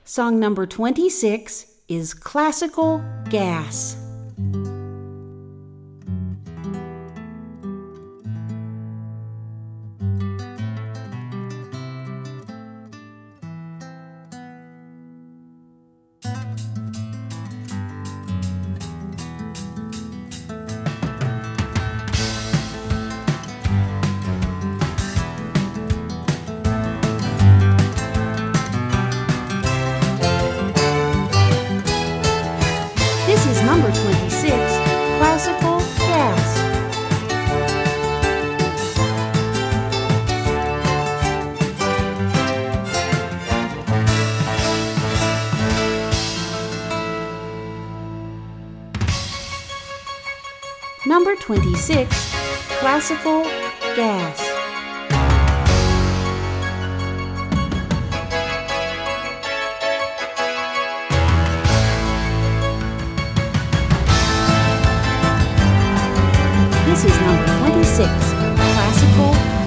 Song number 26 is Classical Gas. This is number 26, Classical Gas. Number 26, Classical Gas. This is number 26, Classical